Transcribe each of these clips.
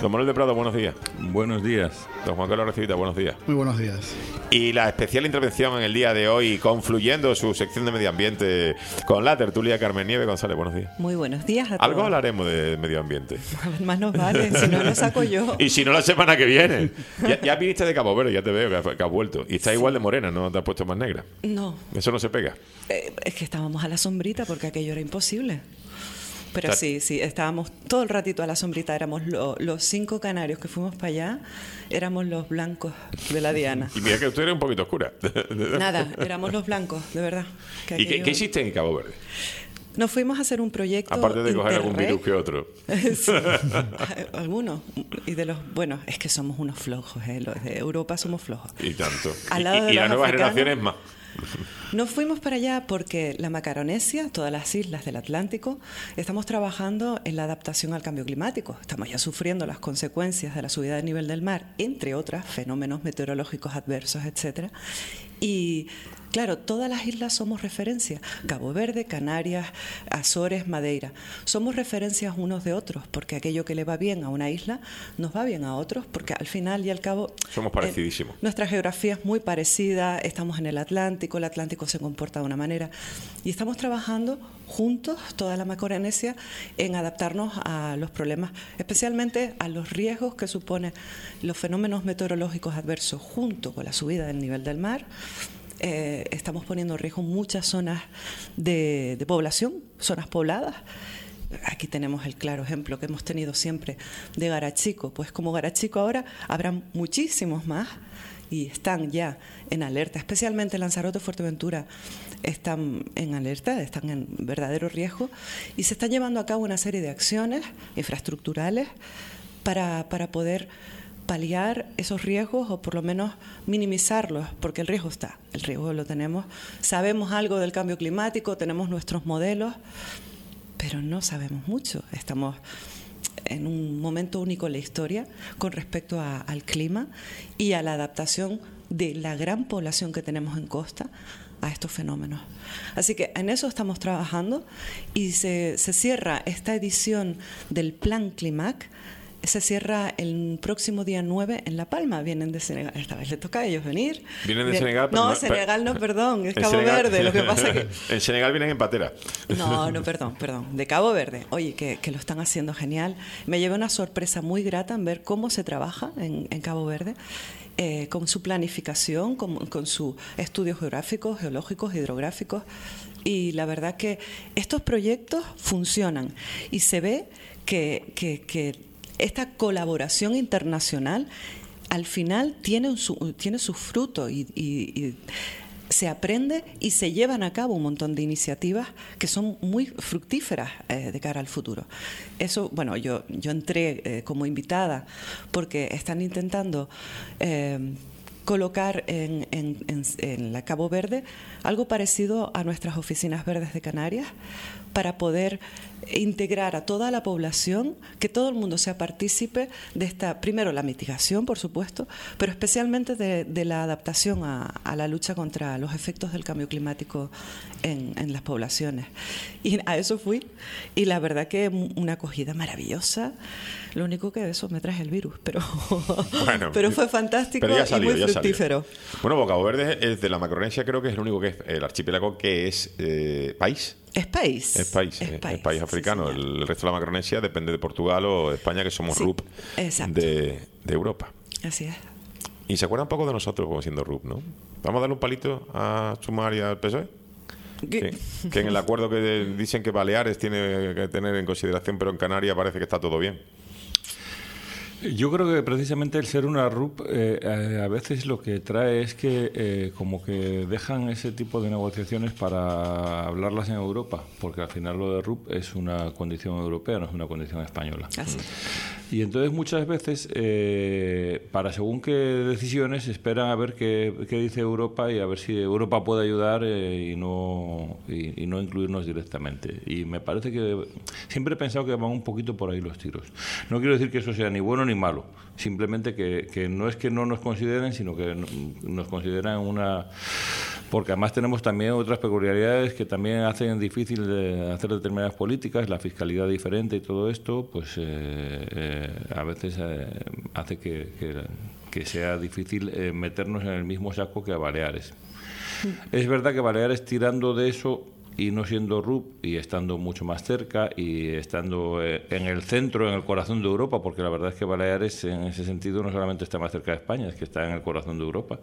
Don Manuel de Prado, buenos días. Buenos días. Don Juan Carlos Recibita, buenos días. Muy buenos días. Y la especial intervención en el día de hoy, confluyendo su sección de medio ambiente con la tertulia Carmen Nieves González, buenos días. Muy buenos días a todos. Algo hablaremos de medio ambiente. Más nos vale, si no lo saco yo. Y si no, la semana que viene. Ya viniste de Cabo Verde, ya te veo que has vuelto. Y estás igual de morena, ¿no te has puesto más negra? No. Eso no se pega. Es que estábamos a la sombrita porque aquello era imposible. Pero sí, estábamos todo el ratito a la sombrita. Éramos los 5 canarios que fuimos para allá, éramos los blancos de la Diana. Y mira que usted era un poquito oscura. Nada, éramos los blancos, de verdad. ¿Y qué hiciste en Cabo Verde? Nos fuimos a hacer un proyecto. Aparte de coger algún virus que otro. Sí, algunos. Y de los. Bueno, es que somos unos flojos, ¿eh? Los de Europa somos flojos. Y tanto. Al lado y de las nuevas africanos, generaciones más. Nos fuimos para allá porque la Macaronesia, todas las islas del Atlántico, estamos trabajando en la adaptación al cambio climático. Estamos ya sufriendo las consecuencias de la subida del nivel del mar, entre otras, fenómenos meteorológicos adversos, etcétera. Y claro, todas las islas somos referencia. Cabo Verde, Canarias, Azores, Madeira. Somos referencias unos de otros, porque aquello que le va bien a una isla nos va bien a otros, porque al final y al cabo somos parecidísimos. Nuestra geografía es muy parecida, estamos en el Atlántico se comporta de una manera. Y estamos trabajando juntos, toda la Macaronesia, en adaptarnos a los problemas, especialmente a los riesgos que suponen los fenómenos meteorológicos adversos junto con la subida del nivel del mar. Estamos poniendo en riesgo muchas zonas de población, zonas pobladas. Aquí tenemos el claro ejemplo que hemos tenido siempre de Garachico. Pues como Garachico ahora habrá muchísimos más y están ya en alerta, especialmente Lanzarote, Fuerteventura están en alerta, están en verdadero riesgo y se están llevando a cabo una serie de acciones infraestructurales para poder paliar esos riesgos o por lo menos minimizarlos, porque el riesgo está, el riesgo lo tenemos, sabemos algo del cambio climático, tenemos nuestros modelos, pero no sabemos mucho, estamos en un momento único en la historia con respecto al clima y a la adaptación de la gran población que tenemos en costa a estos fenómenos. Así que en eso estamos trabajando y se cierra esta edición del Plan Climac. Se cierra el próximo día 9 en La Palma. Vienen de Senegal. Esta vez le toca a ellos venir. ¿Vienen de Senegal? Pero no, Senegal no, perdón. Es Cabo Senegal, Verde. Lo que pasa que... En Senegal vienen en patera. No, perdón. De Cabo Verde. Oye, que lo están haciendo genial. Me llevé una sorpresa muy grata en ver cómo se trabaja en Cabo Verde. Con su planificación, con sus estudios geográficos, geológicos, hidrográficos. Y la verdad que estos proyectos funcionan. Y se ve que esta colaboración internacional al final tiene su fruto y se aprende y se llevan a cabo un montón de iniciativas que son muy fructíferas de cara al futuro. Eso, bueno, yo entré como invitada porque están intentando colocar en la Cabo Verde algo parecido a nuestras oficinas verdes de Canarias para poder integrar a toda la población, que todo el mundo sea partícipe de esta, primero la mitigación, por supuesto, pero especialmente de la adaptación a la lucha contra los efectos del cambio climático en las poblaciones. Y a eso fui, y la verdad que una acogida maravillosa. Lo único que eso me trae el virus, pero, bueno, pero fue fantástico y muy fructífero. Bueno, Cabo Verde es de la Macaronesia, creo que es el único que es el archipiélago que es país. Es país. Es país africano. Sí, el resto de la Macaronesia depende de Portugal o España, que somos RUP de Europa. Así es. Y se acuerda un poco de nosotros como siendo RUP, ¿no? Vamos a darle un palito a Sumar y al PSOE. Que en el acuerdo que dicen que Baleares tiene que tener en consideración, pero en Canarias parece que está todo bien. Yo creo que precisamente el ser una RUP a veces lo que trae es que como que dejan ese tipo de negociaciones para hablarlas en Europa, porque al final lo de RUP es una condición europea, no es una condición española. Así. Y entonces muchas veces para según qué decisiones esperan a ver qué dice Europa y a ver si Europa puede ayudar y no incluirnos directamente. Y me parece que siempre he pensado que van un poquito por ahí los tiros. No quiero decir que eso sea ni bueno ni malo, simplemente que no es que no nos consideren, sino que nos consideran una porque además tenemos también otras peculiaridades que también hacen difícil de hacer determinadas políticas, la fiscalidad diferente y todo esto, pues a veces hace que sea difícil meternos en el mismo saco que a Baleares. Es verdad que Baleares, tirando de eso y no siendo RUP y estando mucho más cerca y estando en el centro, en el corazón de Europa, porque la verdad es que Baleares en ese sentido no solamente está más cerca de España, es que está en el corazón de Europa,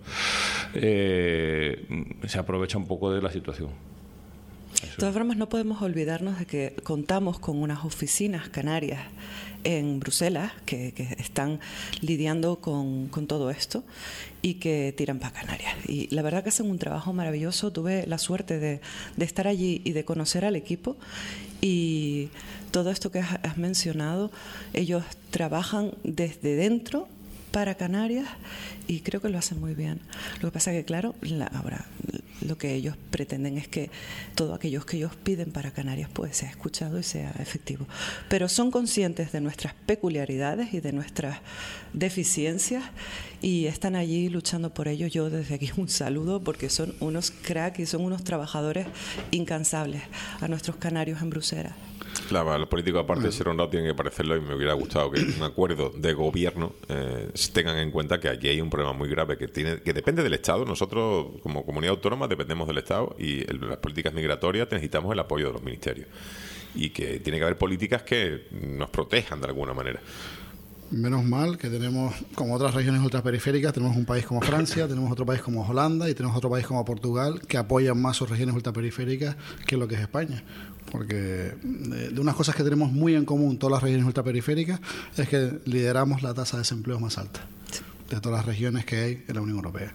se aprovecha un poco de la situación. De todas formas, no podemos olvidarnos de que contamos con unas oficinas canarias en Bruselas que están lidiando con todo esto y que tiran para Canarias. Y la verdad que hacen un trabajo maravilloso. Tuve la suerte de estar allí y de conocer al equipo, y todo esto que has mencionado, ellos trabajan desde dentro para Canarias y creo que lo hacen muy bien. Lo que pasa es que, claro, ahora lo que ellos pretenden es que todo aquello que ellos piden para Canarias pues sea escuchado y sea efectivo. Pero son conscientes de nuestras peculiaridades y de nuestras deficiencias y están allí luchando por ello. Yo desde aquí un saludo, porque son unos cracks y son unos trabajadores incansables a nuestros canarios en Bruselas. Claro, los políticos, aparte de ser honrados, tienen que parecerlo, y me hubiera gustado que en un acuerdo de gobierno tengan en cuenta que aquí hay un problema muy grave que depende del Estado. Nosotros, como comunidad autónoma, dependemos del Estado, y en las políticas migratorias necesitamos el apoyo de los ministerios. Y que tiene que haber políticas que nos protejan de alguna manera. Menos mal que tenemos, como otras regiones ultraperiféricas, tenemos un país como Francia, tenemos otro país como Holanda y tenemos otro país como Portugal, que apoyan más sus regiones ultraperiféricas que lo que es España. Porque de unas cosas que tenemos muy en común todas las regiones ultraperiféricas es que lideramos la tasa de desempleo más alta de todas las regiones que hay en la Unión Europea.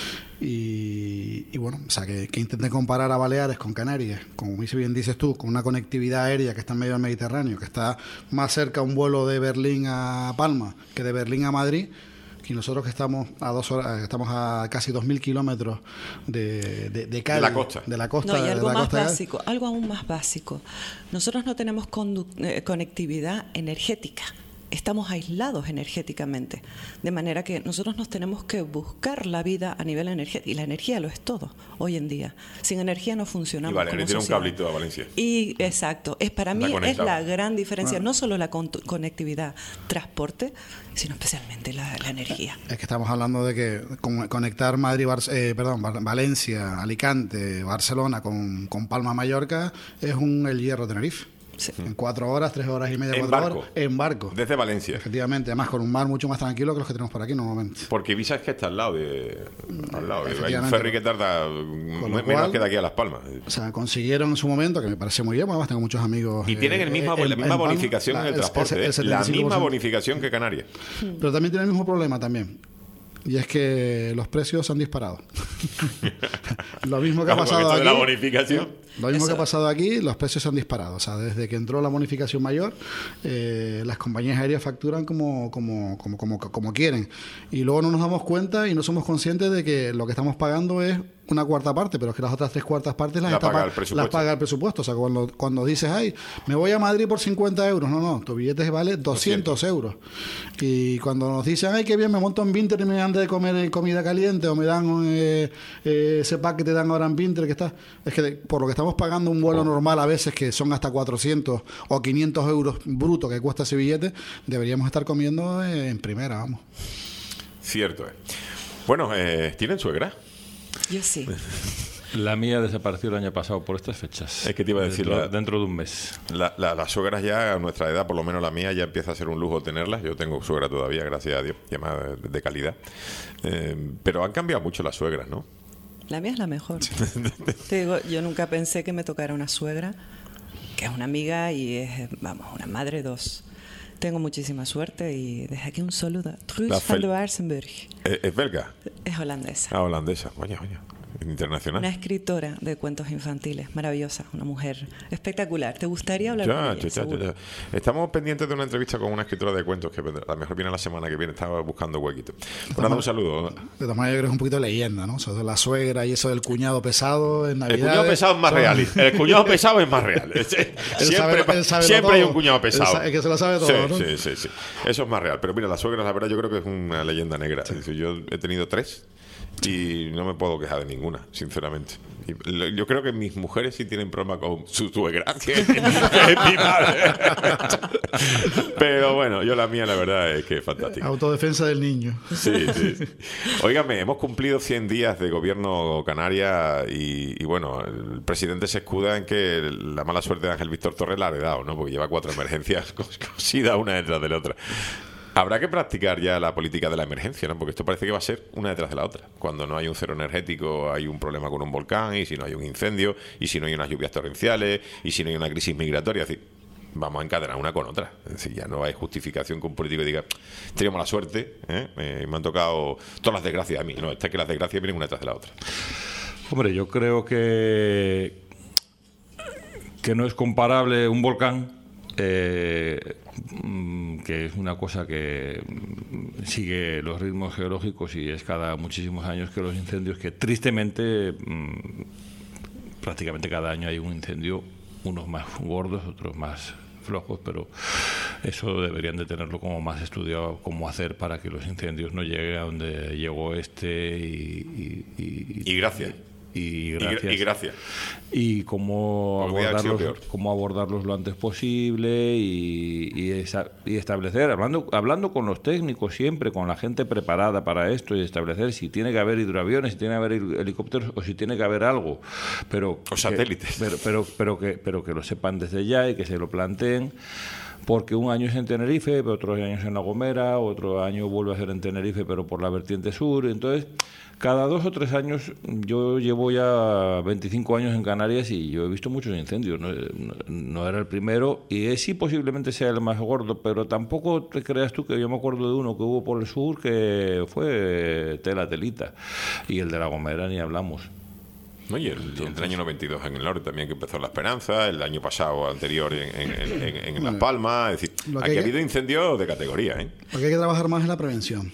Y bueno, o sea, que intenten comparar a Baleares con Canarias, como bien dices tú, con una conectividad aérea que está en medio del Mediterráneo, que está más cerca un vuelo de Berlín a Palma que de Berlín a Madrid, y nosotros que estamos a 2 horas, estamos a casi 2.000 kilómetros de Cádiz, de la costa. No, y algo más básico, algo aún más básico. Nosotros no tenemos conectividad energética. Estamos aislados energéticamente, de manera que nosotros nos tenemos que buscar la vida a nivel energético, y la energía lo es todo hoy en día. Sin energía no funcionamos. Y Valeria tiene un cablito a Valencia. Y exacto, para mí es la gran diferencia, no solo la conectividad, transporte, sino especialmente la energía. Es que estamos hablando de que conectar Valencia, Alicante, Barcelona con Palma, Mallorca es el Hierro Tenerife. Sí. En 4 horas, 3 horas y media, 4 horas. En barco. Desde Valencia. Efectivamente, además con un mar mucho más tranquilo que los que tenemos por aquí normalmente. Porque Ibiza es que está al lado de. Hay un ferry que tarda menos que de aquí a Las Palmas. O sea, consiguieron en su momento, que me parece muy bien, además tengo muchos amigos. Y tienen la misma bonificación en el transporte. La misma bonificación que Canarias. Pero también tiene el mismo problema también. Y es que los precios han disparado. Lo mismo que ha pasado aquí. La bonificación. Lo mismo que ha pasado aquí, los precios se han disparado. O sea, desde que entró la bonificación mayor, las compañías aéreas facturan como quieren. Y luego no nos damos cuenta y no somos conscientes de que lo que estamos pagando es una cuarta parte, pero es que las otras 3/4 partes las paga el presupuesto. O sea, cuando dices, ay, me voy a Madrid por 50 euros. No, tu billete vale 200 euros. Y cuando nos dicen, ay, qué bien, me monto en Vinter y me dan de comer comida caliente, o me dan ese pack que te dan ahora en Vinter, que está, es que por lo que estamos pagando un vuelo normal a veces, que son hasta 400 o 500 euros bruto que cuesta ese billete, deberíamos estar comiendo en primera, vamos. Cierto es. Bueno, ¿tienen suegra? Yo sí. La mía desapareció el año pasado por estas fechas. Es que te iba a decir, dentro de un mes. Las suegras ya, a nuestra edad, por lo menos la mía, ya empieza a ser un lujo tenerlas. Yo tengo suegra todavía, gracias a Dios, y además de calidad. Pero han cambiado mucho las suegras, ¿no? La mía es la mejor. Te digo, yo nunca pensé que me tocara una suegra, que es una amiga y es, una madre 2. Tengo muchísima suerte y desde aquí un saludo. Truus van de Waarsenburg. ¿Es belga? Es holandesa. Ah, holandesa. Coño. Internacional. Una escritora de cuentos infantiles, maravillosa, una mujer espectacular. ¿Te gustaría hablar con ella? Ya. Estamos pendientes de una entrevista con una escritora de cuentos que a lo mejor viene la semana que viene. Estaba buscando huequito. Un saludo. De todas maneras, yo creo que es un poquito leyenda, ¿no? Eso de la suegra y eso del cuñado pesado en Navidad. El cuñado pesado es más real. El cuñado pesado es más real. Siempre hay un cuñado pesado. Es que se lo sabe todo, ¿no? Sí. Eso es más real. Pero mira, la suegra, la verdad, yo creo que es una leyenda negra. Sí. Yo he tenido 3. y no me puedo quejar de ninguna, sinceramente. Yo creo que mis mujeres sí tienen problema con su suegra, que es mi madre. Pero bueno, yo la mía la verdad es que es fantástica. Autodefensa del niño. Sí, sí. Óigame, hemos cumplido 100 días de gobierno Canaria y bueno, el presidente se escuda en que la mala suerte de Ángel Víctor Torres la ha heredado, ¿no? Porque lleva 4 emergencias cosidas una detrás de la otra. Habrá que practicar ya la política de la emergencia, ¿no? Porque esto parece que va a ser una detrás de la otra. Cuando no hay un cero energético, hay un problema con un volcán, y si no hay un incendio, y si no hay unas lluvias torrenciales, y si no hay una crisis migratoria. Es decir, vamos a encadenar una con otra. Es decir, ya no hay justificación que un político diga, teníamos la suerte, me han tocado todas las desgracias a mí. No, es que las desgracias vienen una detrás de la otra. Hombre, yo creo que no es comparable un volcán, que es una cosa que sigue los ritmos geológicos y es cada muchísimos años, que los incendios, que tristemente prácticamente cada año hay un incendio, unos más gordos, otros más flojos, pero eso deberían de tenerlo como más estudiado, cómo hacer para que los incendios no lleguen a donde llegó este y gracias. Y gracias. Y cómo abordarlos lo antes posible y establecer, hablando con los técnicos siempre, con la gente preparada para esto, y establecer si tiene que haber hidroaviones, si tiene que haber helicópteros o si tiene que haber algo. O satélites. Pero que lo sepan desde ya y que se lo planteen. Porque un año es en Tenerife, pero otro año es en La Gomera, otro año vuelve a ser en Tenerife, pero por la vertiente sur. Entonces, cada 2 o 3 años, yo llevo ya 25 años en Canarias y yo he visto muchos incendios. No era el primero y sí posiblemente sea el más gordo, pero tampoco te creas tú que yo me acuerdo de uno que hubo por el sur que fue telita. Y el de La Gomera ni hablamos. ¿No? Y el año 92 en el norte también, que empezó La Esperanza, el año pasado anterior en Las Palmas. Es decir, aquí ha habido incendios de categoría. Lo que hay que trabajar más es la prevención.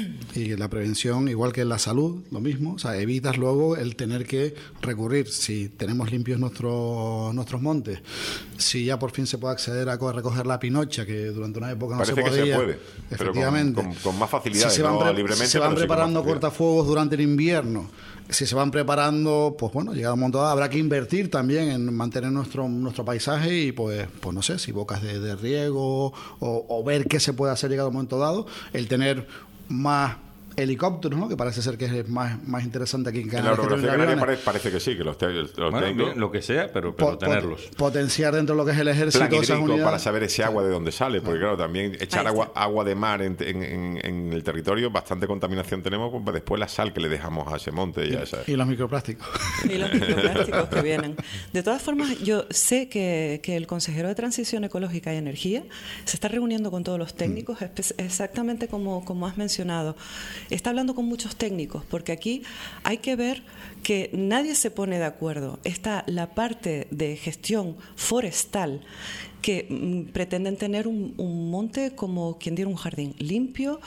Y la prevención, igual que en la salud, lo mismo. O sea, evitas luego el tener que recurrir. Si tenemos limpios nuestros montes, si ya por fin se puede acceder a recoger la pinocha, que durante una época no se podía. Parece que se puede, efectivamente, pero con más facilidad, si libremente. Se van preparando cortafuegos durante el invierno. Si se van preparando, pues bueno, llegado un momento dado, habrá que invertir también en mantener nuestro paisaje y pues no sé, si bocas de riego o ver qué se puede hacer llegado un momento dado, el tener más helicópteros, ¿no? Que parece ser que es más interesante aquí en Canarias. En la orografía canaria parece que sí, que los bien, lo que sea, pero tenerlos. Potenciar dentro de lo que es el ejército plan esas unidades. Para saber ese agua de dónde sale, porque claro, también echar agua de mar en el territorio, bastante contaminación tenemos, pues después la sal que le dejamos a ese monte y los microplásticos. Y los microplásticos que vienen. De todas formas, yo sé que el consejero de Transición Ecológica y Energía se está reuniendo con todos los técnicos, exactamente como has mencionado. Está hablando con muchos técnicos, porque aquí hay que ver que nadie se pone de acuerdo. Está la parte de gestión forestal, que pretenden tener un monte como quien diera un jardín limpio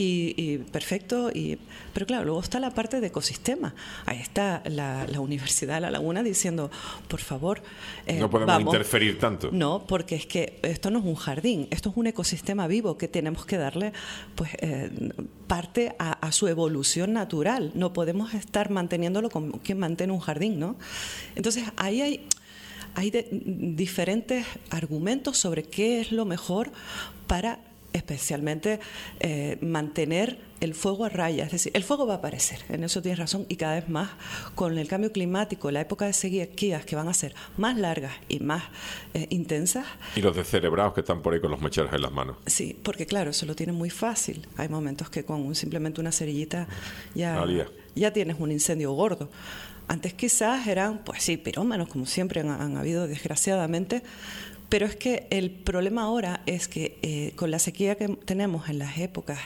y perfecto, pero claro, luego está la parte de ecosistema. Ahí está la Universidad de La Laguna diciendo, por favor, no podemos interferir tanto. No, porque es que esto no es un jardín, esto es un ecosistema vivo que tenemos que darle pues parte a su evolución natural. No podemos estar manteniéndolo como quien mantiene un jardín, ¿no? Entonces ahí hay diferentes argumentos sobre qué es lo mejor para especialmente mantener el fuego a raya. Es decir, el fuego va a aparecer, en eso tienes razón, y cada vez más con el cambio climático, la época de sequías que van a ser más largas y más intensas. Y los descerebrados que están por ahí con los mecheros en las manos. Sí, porque claro, eso lo tienen muy fácil. Hay momentos que con simplemente una cerillita ya tienes un incendio gordo. Antes quizás eran, pues sí, pirómanos, como siempre han habido desgraciadamente, pero es que el problema ahora es que con la sequía que tenemos en las épocas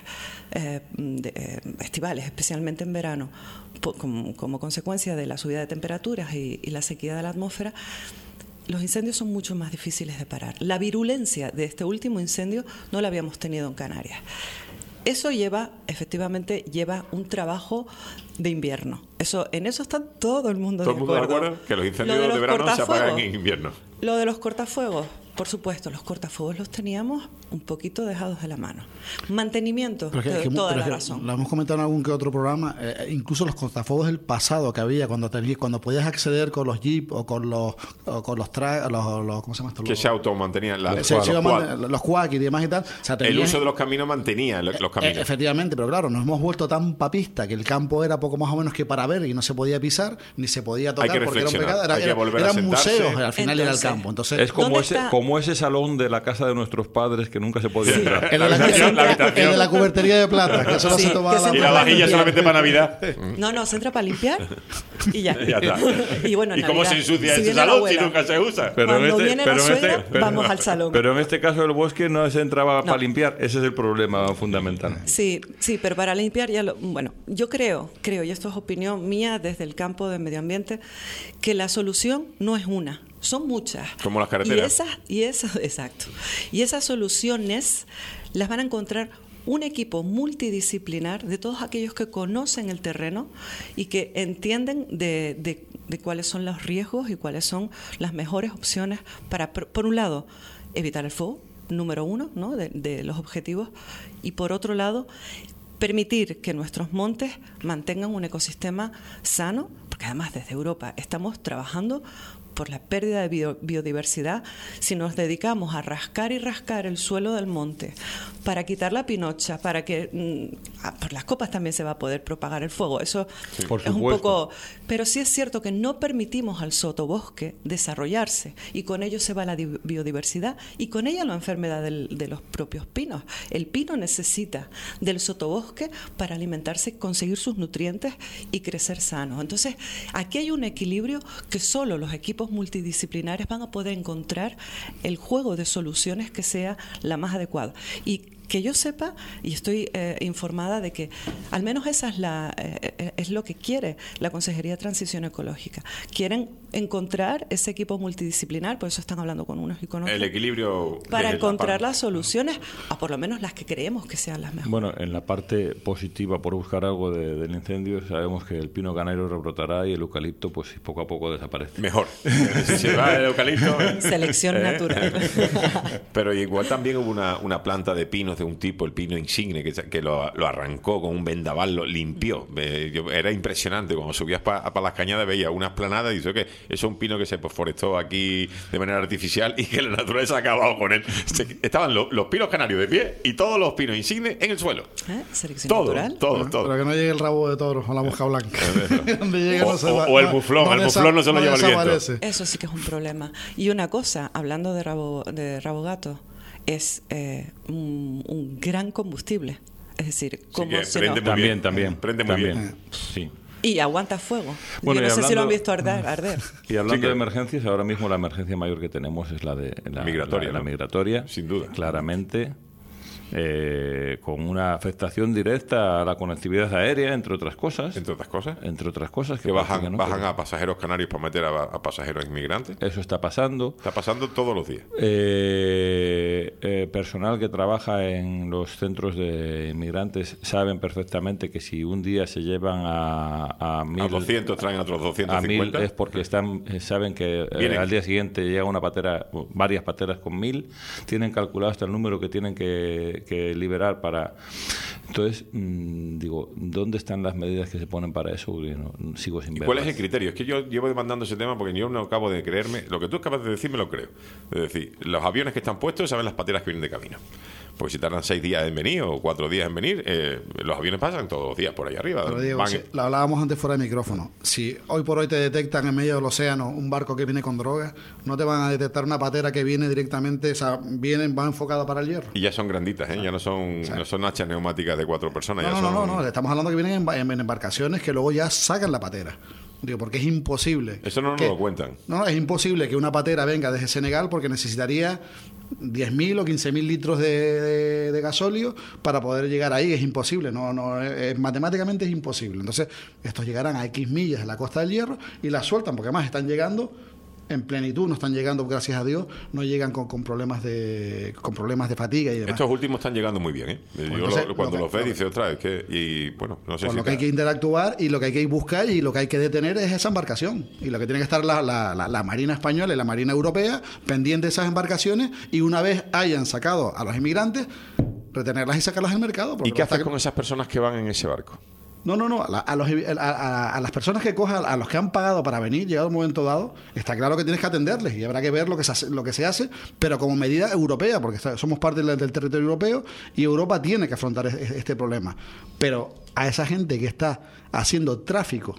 estivales, especialmente en verano, como consecuencia de la subida de temperaturas y la sequía de la atmósfera, los incendios son mucho más difíciles de parar. La virulencia de este último incendio no la habíamos tenido en Canarias. Eso efectivamente lleva un trabajo de invierno. En eso está todo el mundo de acuerdo. ¿Todo el mundo de acuerdo? Que los incendios de verano se apagan en invierno. Lo de los cortafuegos, por supuesto, los cortafuegos los teníamos un poquito dejados de la mano. Mantenimiento, toda la razón. Lo hemos comentado en algún que otro programa, incluso los cortafuegos del pasado que había, cuando podías acceder con los Jeep o con los ¿cómo se llama esto? Que se automantenían los quack y demás y tal. O sea, el uso de los caminos mantenía los caminos. Efectivamente, pero claro, nos hemos vuelto tan papista que el campo era poco más o menos que para ver y no se podía pisar, ni se podía tocar porque era un pecado. Eran museos, al final era el campo. Entonces, es como ese salón de la casa de nuestros padres que nunca se podía entrar. El de la cubertería de plata, que solo se tomaba y la vajilla solamente para Navidad. No, se entra para limpiar y ya. Ya está. Y bueno, ¿y cómo se ensucia ese salón si nunca se usa? Cuando viene la suegra, vamos al salón. Pero en este caso el bosque no se entraba para limpiar. Ese es el problema fundamental. Sí, pero para limpiar bueno, yo creo, y esto es opinión mía desde el campo de medio ambiente, que la solución no es una. Son muchas. Como las carreteras. Exacto. Y esas soluciones las van a encontrar un equipo multidisciplinar de todos aquellos que conocen el terreno y que entienden de cuáles son los riesgos y cuáles son las mejores opciones para, por un lado, evitar el fuego, número uno, ¿no? de los objetivos, y por otro lado, permitir que nuestros montes mantengan un ecosistema sano, porque además desde Europa estamos trabajando por la pérdida de biodiversidad. Si nos dedicamos a rascar y rascar el suelo del monte para quitar la pinocha, para que por las copas también se va a poder propagar el fuego, eso sí, por es un supuesto. poco, pero sí es cierto que no permitimos al sotobosque desarrollarse y con ello se va la biodiversidad y con ella la enfermedad de los propios pinos. El pino necesita del sotobosque para alimentarse y conseguir sus nutrientes y crecer sanos. Entonces, aquí hay un equilibrio que solo los equipos multidisciplinares van a poder encontrar el juego de soluciones que sea la más adecuada. Y que yo sepa, y estoy informada de que al menos esa es lo que quiere la Consejería de Transición Ecológica. Quieren encontrar ese equipo multidisciplinar, por eso están hablando con unos y con otros. El equilibrio. Para encontrar las soluciones, o por lo menos las que creemos que sean las mejores. Bueno, en la parte positiva, por buscar algo del incendio, sabemos que el pino canario rebrotará y el eucalipto, pues poco a poco desaparece. Mejor. Si se va el eucalipto. Selección natural. Pero igual también hubo una planta de pinos de un tipo, el pino insigne, que lo arrancó con un vendaval, lo limpió. Era impresionante. Cuando subías para las cañadas veías una esplanada y dices que eso es un pino que se forestó aquí de manera artificial y que la naturaleza ha acabado con él. Estaban los pinos canarios de pie y todos los pinos insignes en el suelo. Selección natural. Todo. Pero que no llegue el rabo de toro o la mosca blanca. O el muflón. El muflón no se lo lleva el viento. Eso sí que es un problema. Y una cosa, hablando de rabo gato, es un gran combustible. Es decir, como también prende muy bien. Sí. Y aguanta fuego. Bueno, yo no sé si lo han visto arder. Y hablando de emergencias, ahora mismo la emergencia mayor que tenemos es la migratoria. La migratoria, sin duda. Claramente. Con una afectación directa a la conectividad aérea, entre otras cosas. Entre otras cosas. Que bajan a pasajeros canarios para meter a pasajeros inmigrantes. Eso está pasando. Está pasando todos los días. Personal que trabaja en los centros de inmigrantes saben perfectamente que si un día se llevan a 1.000... A 200 traen a otros 250. A 1.000 es porque saben que al día siguiente llega una patera, varias pateras con 1.000. Tienen calculado hasta el número que tienen que liberar para... Entonces, digo, ¿dónde están las medidas que se ponen para eso? No, sigo sin ver. ¿Cuál es el criterio? Es que yo llevo demandando ese tema porque yo no acabo de creerme. Lo que tú acabas de decir me lo creo. Es decir, los aviones que están puestos saben las pateras que vienen de camino. Porque si tardan 6 días en venir o 4 días en venir, los aviones pasan todos los días por ahí arriba. Pero Diego, lo hablábamos antes fuera de micrófono. Si hoy por hoy te detectan en medio del océano un barco que viene con drogas, no te van a detectar una patera que viene directamente, o sea, va enfocada para el hierro. Y ya son granditas, ya no son hachas neumáticas de 4 personas. No, estamos hablando que vienen en embarcaciones que luego ya sacan la patera. Digo, porque es imposible. Eso no nos lo cuentan. No, es imposible que una patera venga desde Senegal porque necesitaría 10.000 o 15.000 litros de gasóleo para poder llegar ahí. Es imposible, matemáticamente es imposible. Entonces, estos llegarán a X millas de la Costa del Hierro y las sueltan, porque además están llegando en plenitud, no están llegando, gracias a Dios, no llegan con problemas de fatiga y demás. Estos últimos están llegando muy bien, ¿eh? Entonces, Cuando los ves, dices, otra vez que... Y bueno, no sé Con si... lo que hay que interactuar y lo que hay que buscar y lo que hay que detener es esa embarcación. Y lo que tiene que estar la Marina Española y la Marina Europea pendiente de esas embarcaciones, y una vez hayan sacado a los inmigrantes, retenerlas y sacarlas del mercado. ¿Y qué haces con esas personas que van en ese barco? No. A las personas que cojan, a los que han pagado para venir, llegado un momento dado, está claro que tienes que atenderles y habrá que ver lo que se hace, pero como medida europea, porque somos parte del territorio europeo y Europa tiene que afrontar este problema. Pero a esa gente que está haciendo tráfico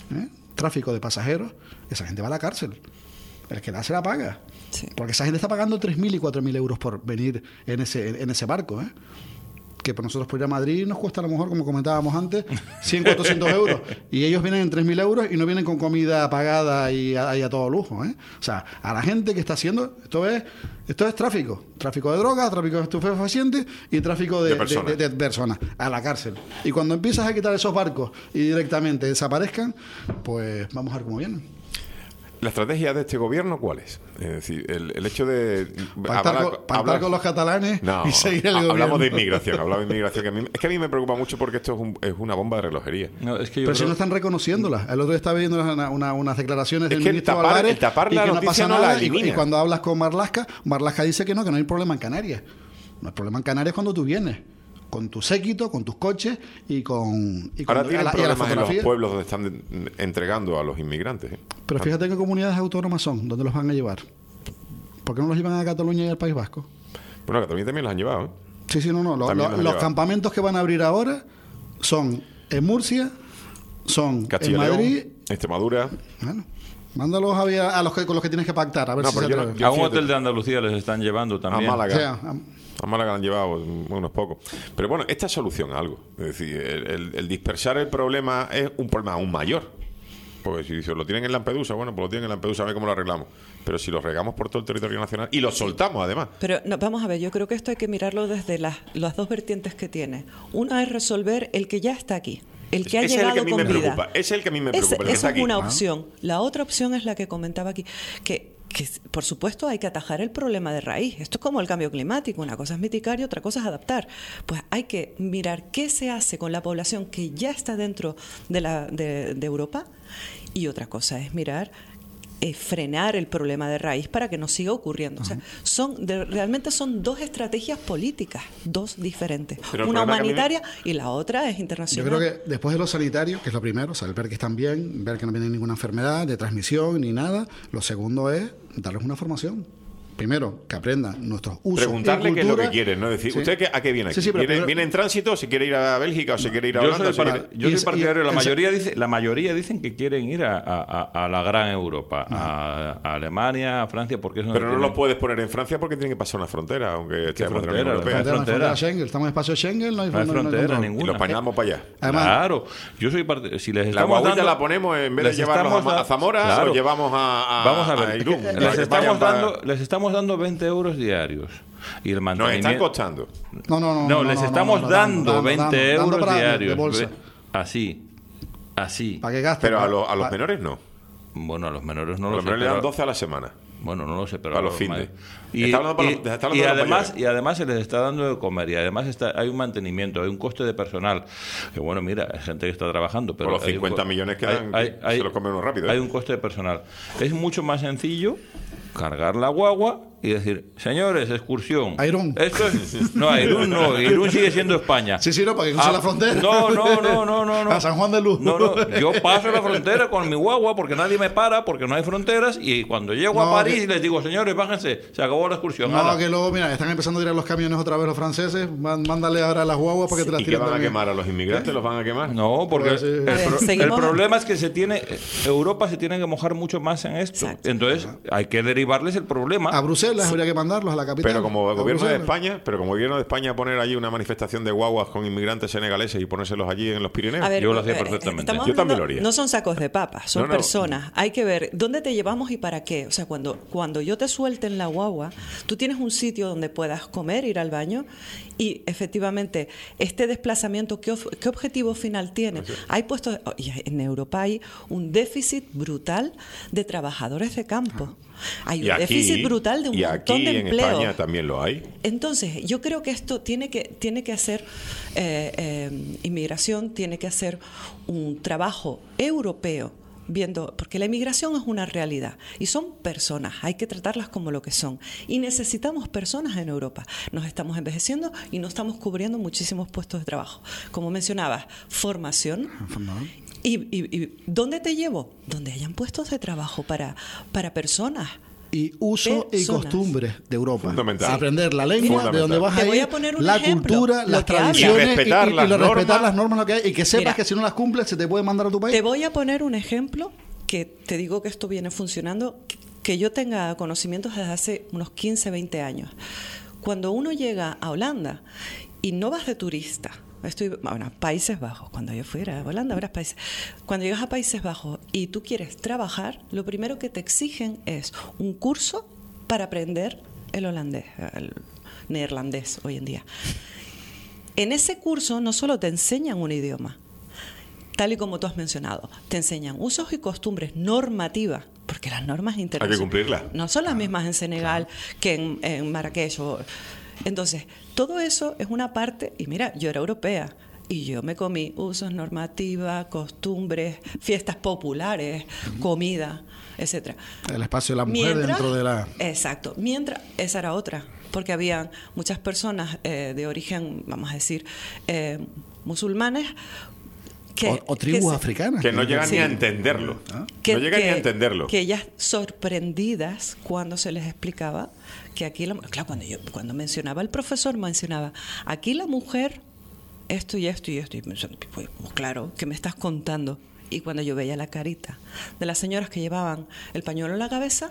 de pasajeros, esa gente va a la cárcel. El que la hace la paga. Sí. Porque esa gente está pagando 3.000 y 4.000 euros por venir en ese barco, que por nosotros por ir a Madrid nos cuesta a lo mejor, como comentábamos antes, 100, 400 euros. Y ellos vienen en 3.000 euros y no vienen con comida pagada y a todo lujo. O sea, a la gente que está haciendo, esto es tráfico. Tráfico de drogas, tráfico de estupefacientes y tráfico de personas. A la cárcel. Y cuando empiezas a quitar esos barcos y directamente desaparezcan, pues vamos a ver cómo vienen. ¿La estrategia de este gobierno cuál es? Es decir, el hecho de... Pactar con los catalanes y seguir el gobierno. Hablamos de inmigración. Es que a mí me preocupa mucho porque esto es una bomba de relojería. Pero si no están reconociéndolas. El otro día estaba viendo unas declaraciones del ministro Álvarez el tapar la y que noticia no pasa no la nada. elimina. Y cuando hablas con Marlaska dice que no hay problema en Canarias. No hay problema en Canarias cuando tú vienes con tu séquito, con tus coches y con... Ahora tienen problemas en los pueblos donde están entregando a los inmigrantes. Pero fíjate qué comunidades autónomas son, ¿dónde los van a llevar? ¿Por qué no los llevan a Cataluña y al País Vasco? Bueno, a Cataluña también los han llevado. Sí, no. Los campamentos que van a abrir ahora son en Murcia, son en Madrid... Extremadura... Bueno, mándalos con los que tienes que pactar. A ver a un hotel de Andalucía les están llevando también. A Málaga. A Málaga han llevado unos pocos. Pero bueno, esta es solución a algo. Es decir, el dispersar el problema es un problema aún mayor. Porque si se lo tienen en Lampedusa, bueno, pues lo tienen en Lampedusa, a ver cómo lo arreglamos. Pero si lo regamos por todo el territorio nacional y lo soltamos además. Pero vamos a ver, yo creo que esto hay que mirarlo desde las dos vertientes que tiene. Una es resolver el que ya está aquí. El que ha llegado con vida. Es el que a mí me preocupa. Esa es una opción. La otra opción es la que comentaba aquí, que por supuesto hay que atajar el problema de raíz. Esto es como el cambio climático, una cosa es mitigar y otra cosa es adaptar. Pues hay que mirar qué se hace con la población que ya está dentro de Europa, y otra cosa es mirar frenar el problema de raíz para que no siga ocurriendo. O sea, realmente son dos estrategias políticas, dos diferentes. Una humanitaria y la otra es internacional. Yo creo que después de lo sanitario, que es lo primero, o sea, el ver que están bien, ver que no tienen ninguna enfermedad de transmisión ni nada. Lo segundo es darles una formación. Primero, que aprendan nuestros usos. Preguntarle qué es lo que quieren, ¿no? Decir, ¿usted a qué viene aquí? ¿Viene en tránsito? ¿Si quiere ir a Bélgica o si quiere ir a Holanda? Yo soy partidario. La mayoría dicen que quieren ir a la gran Europa, a Alemania, a Francia, porque es pero no los puedes poner en Francia porque tienen que pasar una frontera, aunque esté fuera de la Unión Europea. Frontera Schengen, estamos en espacio Schengen, no hay frontera ninguna. Y los pañamos para allá. Además, claro, yo soy partidario. Si les la estamos guaguita dando, la ponemos, en vez de llevarlos a Zamora, claro, los llevamos a Irún. Les estamos dando 20 euros diarios. Y el mantenimiento... Nos están costando. No, les estamos dando 20 euros diarios. Así. ¿Para qué gasten? Pero a los menores no. Bueno, a los menores no lo sé. A los menores le dan 12 a la semana. Bueno, no lo sé, pero... Para los fines. Y además se les está dando de comer. Y además hay un mantenimiento, hay un coste de personal. Que bueno, mira, hay gente que está trabajando, pero... Por los 50 millones que dan, se los comen rápido. Hay un coste de personal. Es mucho más sencillo cargar la guagua y decir, señores, excursión. Irún. Esto es... No, Irún no. Irún sigue siendo España. Sí, no, para que cruce la frontera. No. A San Juan de Luz. No. Yo paso la frontera con mi guagua porque nadie me para, porque no hay fronteras, y cuando llego a París les digo, señores, bájense, se acabó la excursión. No, que luego, mira, están empezando a tirar los camiones otra vez los franceses, mándale ahora a las guaguas para que te las tiren. ¿Y qué van a quemar? ¿A los inmigrantes los van a quemar? No, porque el problema es que Europa se tiene que mojar mucho más en esto. Exacto. Entonces hay que derivarles el problema a Bruselas. Bruselas habría que mandarlos a la capital. Pero como gobierno de Bruselas. España, poner allí una manifestación de guaguas con inmigrantes senegaleses y ponérselos allí en los Pirineos. A ver, Yo lo hacía perfectamente. estamos Yo también hablando- lo haría. No son sacos de papas, son No, no. personas. Hay que ver dónde te llevamos y para qué. O sea, cuando yo te suelte en la guagua, tú tienes un sitio donde puedas comer, ir al baño y efectivamente este desplazamiento, ¿qué objetivo final tiene? Hay puestos, y en Europa hay un déficit brutal de trabajadores de campo. Hay Y un aquí, déficit brutal de un y montón aquí de en empleo. España también lo hay. Entonces, yo creo que esto tiene que hacer, inmigración tiene que hacer un trabajo europeo, viendo, porque la inmigración es una realidad y son personas, hay que tratarlas como lo que son. Y necesitamos personas en Europa. Nos estamos envejeciendo y no estamos cubriendo muchísimos puestos de trabajo. Como mencionabas, formación. ¿Y dónde te llevo? Donde hayan puestos de trabajo para personas. Y uso y Personas. costumbres de Europa. Fundamental. Aprender la lengua, Fundamental. de donde vas Te a voy ir, a poner un la ejemplo, cultura, lo las que habla. tradiciones Y respetar las respetar normas. las normas, lo que hay, y que sepas Mira, que si no las cumples se te puede mandar a tu país. Te voy a poner un ejemplo que te digo que esto viene funcionando, que yo tenga conocimientos desde hace unos 15, 20 años. Cuando uno llega a Holanda y no vas de turista, Países Bajos, cuando yo fui a Holanda, ahora es Países. Cuando llegas a Países Bajos y tú quieres trabajar, lo primero que te exigen es un curso para aprender el holandés, el neerlandés hoy en día. En ese curso no solo te enseñan un idioma, tal y como tú has mencionado, te enseñan usos y costumbres normativas, porque las normas internacionales cumplirlas. no son las mismas en Senegal que en Marrakech. Entonces, todo eso es una parte, y mira, yo era europea, y yo me comí usos, normativas, costumbres, fiestas populares, comida, etcétera. El espacio de la mujer dentro de la... Exacto. Mientras, esa era otra, porque habían muchas personas de origen, vamos a decir, musulmanes, o tribus africanas. Que no llegan Sí. ni a entenderlo. ¿Ah? No llegan ni a entenderlo. Que ellas sorprendidas cuando se les explicaba que aquí, claro, cuando mencionaba el profesor, mencionaba, aquí la mujer, esto y esto y esto. Y pues, claro, ¿qué me estás contando? Y cuando yo veía la carita de las señoras que llevaban el pañuelo en la cabeza,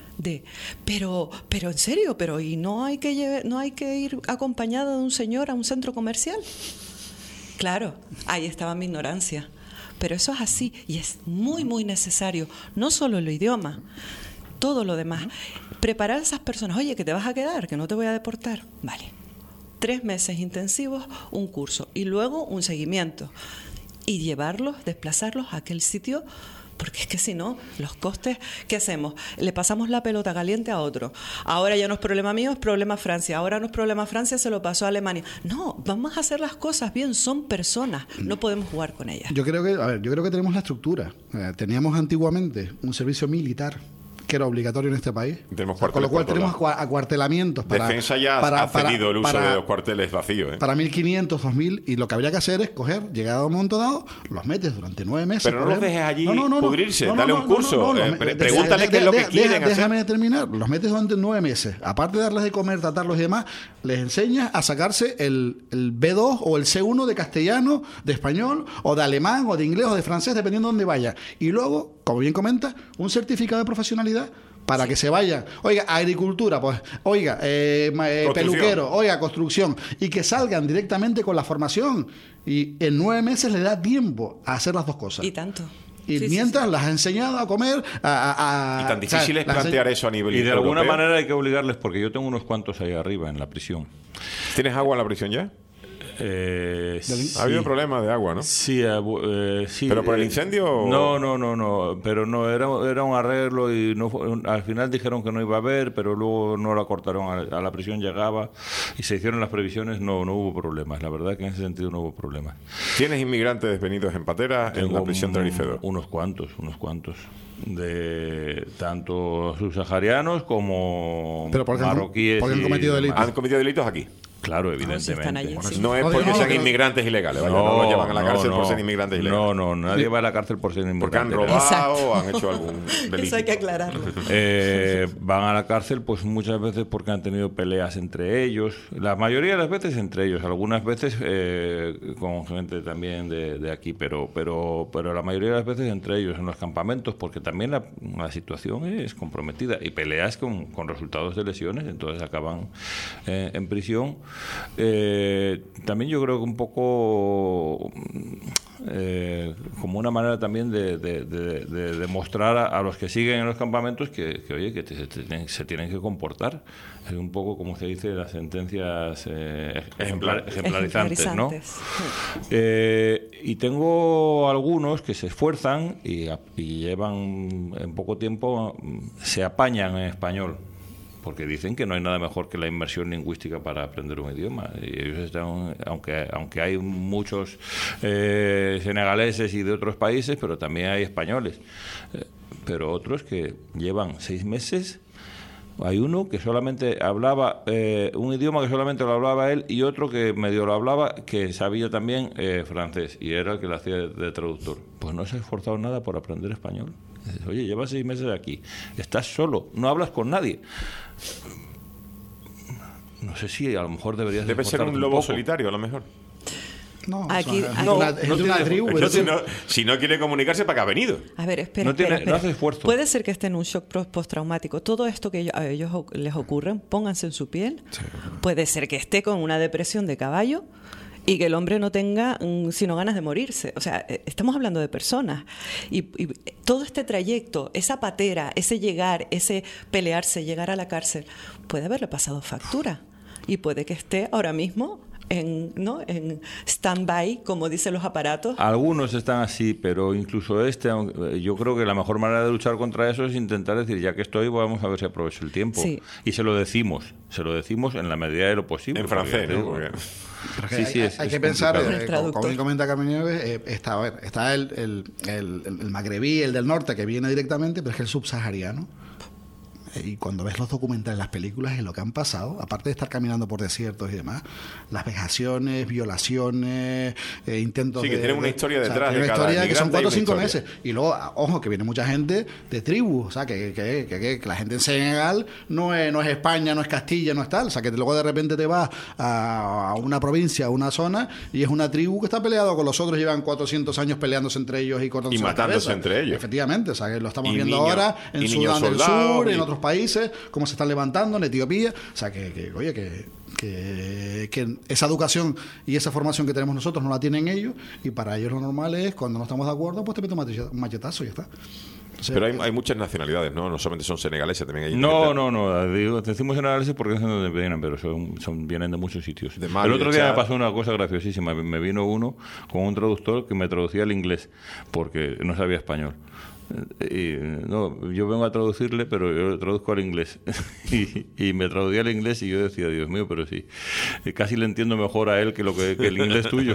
pero en serio, y no hay que ir acompañado de un señor a un centro comercial. Claro, ahí estaba mi ignorancia. Pero eso es así y es muy, muy necesario. No solo el idioma, todo lo demás. Preparar a esas personas. Oye, que te vas a quedar, que no te voy a deportar. Vale. 3 meses intensivos, un curso y luego un seguimiento. Y llevarlos, desplazarlos a aquel sitio, porque es que si no, los costes, ¿qué hacemos? Le pasamos la pelota caliente a otro. Ahora ya no es problema mío, es problema Francia. Ahora no es problema Francia, se lo pasó a Alemania. No, vamos a hacer las cosas bien, son personas, no podemos jugar con ellas. Yo creo que tenemos la estructura. Teníamos antiguamente un servicio militar que era obligatorio en este país. Tenemos Con lo cual cuarteles por tenemos acuartelamientos para... Defensa ya ha cedido el uso de los cuarteles vacíos. Para 1.500, 2.000, y lo que habría que hacer es coger, llegado a un momento dado, los metes durante 9 meses. Pero no los dejes allí pudrirse, no, dale un curso, pregúntale qué es lo que quieren hacer. Déjame terminar, los metes durante 9 meses. Aparte de darles de comer, tratarlos y demás, les enseñas a sacarse el B2 o el C1 de castellano, de español, o de alemán, o de inglés, o de francés, dependiendo de dónde vaya. Y luego, como bien comentas, un certificado de profesionalidad para que se vayan, oiga, agricultura, pues, oiga, peluquero, oiga, construcción, y que salgan directamente con la formación. Y en 9 meses le da tiempo a hacer las dos cosas. Y tanto. Y mientras las has enseñado a comer, y tan difícil es plantear eso a nivel Y de alguna europeo. manera hay que obligarles, porque yo tengo unos cuantos ahí arriba en la prisión. ¿Tienes agua en la prisión ya? Sí. Ha habido problemas de agua, ¿no? Sí, sí. ¿Pero por el incendio? No, pero no, era un arreglo y al final dijeron que no iba a haber, pero luego no la cortaron, a la prisión llegaba y se hicieron las previsiones, no hubo problemas, la verdad que en ese sentido no hubo problemas. ¿Tienes inmigrantes venidos en patera en la prisión Tenerife 2? Unos cuantos, de tanto subsaharianos como pero porque marroquíes. porque han cometido delitos. ¿Han cometido delitos aquí? Claro, si están allí, evidentemente. sí. No es porque sean inmigrantes ilegales, vaya, no los llevan a la cárcel por ser inmigrantes ilegales. No, nadie va a la cárcel por ser inmigrante. Porque han ilegal. robado o han hecho algún delito. Eso hay que aclararlo. Van a la cárcel pues muchas veces porque han tenido peleas entre ellos, la mayoría de las veces entre ellos, algunas veces con gente también de aquí, pero la mayoría de las veces entre ellos en los campamentos, porque también la situación es comprometida y peleas con resultados de lesiones, entonces acaban en prisión. También yo creo que un poco como una manera también de demostrar a los que siguen en los campamentos que oye, que se tienen que comportar. Es un poco como se dice las sentencias ejemplarizantes, ¿no? Y tengo algunos que se esfuerzan y llevan en poco tiempo, se apañan en español, porque dicen que no hay nada mejor que la inmersión lingüística para aprender un idioma. Y ellos están, aunque hay muchos senegaleses y de otros países, pero también hay españoles. Pero otros que llevan 6 meses. Hay uno que solamente hablaba un idioma que solamente lo hablaba él y otro que medio lo hablaba, que sabía también francés y era el que lo hacía de traductor. Pues no se ha esforzado nada por aprender español. Dices, oye, llevas 6 meses aquí, estás solo, no hablas con nadie. No sé si a lo mejor deberías... Debe ser un lobo solitario, a lo mejor. No, Aquí- es una tribu. Si no quiere comunicarse, ¿para qué ha venido? A ver, espera, No espera. hace esfuerzo. Puede ser que esté en un shock postraumático. Todo esto que a ellos les ocurre, pónganse en su piel. Sí. Puede ser que esté con una depresión de caballo y que el hombre no tenga sino ganas de morirse. O sea, estamos hablando de personas. Y todo este trayecto, esa patera, ese llegar, ese pelearse, llegar a la cárcel, puede haberle pasado factura. Y puede que esté ahora mismo en stand-by, como dicen los aparatos. Algunos están así, pero incluso yo creo que la mejor manera de luchar contra eso es intentar decir, ya que estoy, vamos a ver si aprovecho el tiempo. Sí. Y se lo decimos en la medida de lo posible. En francés, ¿no? Hay que pensar, como bien comenta Carmen Nieves, está el magrebí, el del norte, que viene directamente, pero es que el subsahariano. Y cuando ves los documentales, las películas y lo que han pasado, aparte de estar caminando por desiertos y demás, las vejaciones, violaciones, intentos de... Sí, que tienen una historia detrás. Una historia que son 4 o 5 meses. Y luego, ojo, que viene mucha gente de tribus, o sea, que la gente en Senegal no es España, no es Castilla, no es tal. O sea, que luego de repente te vas a una provincia, a una zona, y es una tribu que está peleada con los otros, llevan 400 años peleándose entre ellos y cortándose la cabeza. Matándose entre ellos. Efectivamente, o sea, que lo estamos viendo ahora en Sudán del Sur, en otros países, cómo se están levantando en Etiopía, o sea que esa educación y esa formación que tenemos nosotros no la tienen ellos, y para ellos lo normal es, cuando no estamos de acuerdo, pues te metes un machetazo y ya está. O sea, pero hay muchas nacionalidades, ¿no? No solamente son senegaleses, también hay... No, decimos senegaleses porque es de donde vienen, pero vienen de muchos sitios. El otro día me pasó una cosa graciosísima, me vino uno con un traductor que me traducía al inglés, porque no sabía español. Yo vengo a traducirle, pero yo lo traduzco al inglés. y me traducía al inglés y yo decía, Dios mío, pero sí, casi le entiendo mejor a él que el inglés tuyo.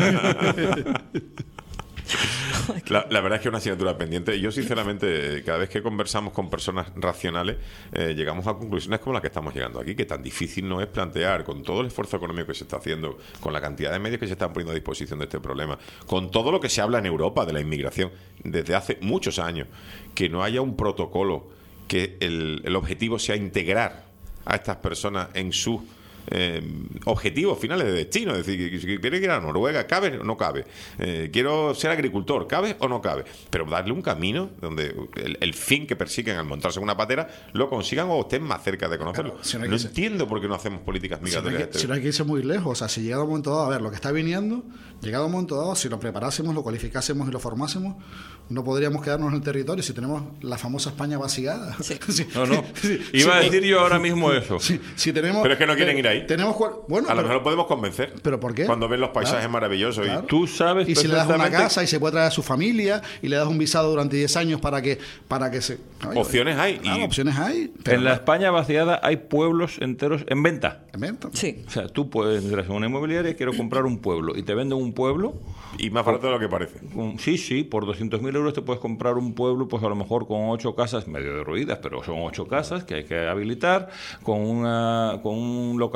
La verdad es que es una asignatura pendiente. Yo, sinceramente, cada vez que conversamos con personas racionales, llegamos a conclusiones como las que estamos llegando aquí, que tan difícil no es plantear, con todo el esfuerzo económico que se está haciendo, con la cantidad de medios que se están poniendo a disposición de este problema, con todo lo que se habla en Europa de la inmigración desde hace muchos años, que no haya un protocolo, que el objetivo sea integrar a estas personas en sus objetivos finales de destino. Es decir, si quiero ir a Noruega, ¿cabe o no cabe? Quiero ser agricultor, ¿cabe o no cabe? Pero darle un camino donde el fin que persiguen al montarse en una patera lo consigan o estén más cerca de conocerlo. Claro, si no entiendo por qué no hacemos políticas migratorias. Si no hay que irse muy lejos, o sea, si llegado a un momento dado, a ver, lo que está viniendo, llegado a un momento dado, si lo preparásemos, lo cualificásemos y lo formásemos, no podríamos quedarnos en el territorio si tenemos la famosa España vaciada. Sí. Iba a decir yo ahora mismo eso. Si tenemos, pero es que no quieren ir ahí. Bueno, a lo mejor lo podemos convencer. ¿Pero por qué? Cuando ven los paisajes maravillosos. Claro. Y tú sabes. Y si le das una casa y se puede traer a su familia y le das un visado durante 10 años para que se... Opciones hay. Claro, opciones hay. En la España vaciada hay pueblos enteros en venta. ¿En venta? Sí. O sea, tú puedes entrar en una inmobiliaria y quiero comprar un pueblo y te venden un pueblo. Y más barato de lo que parece. Sí, por 200.000 euros te puedes comprar un pueblo, pues a lo mejor con 8 casas medio derruidas, pero son 8 casas que hay que habilitar, con un local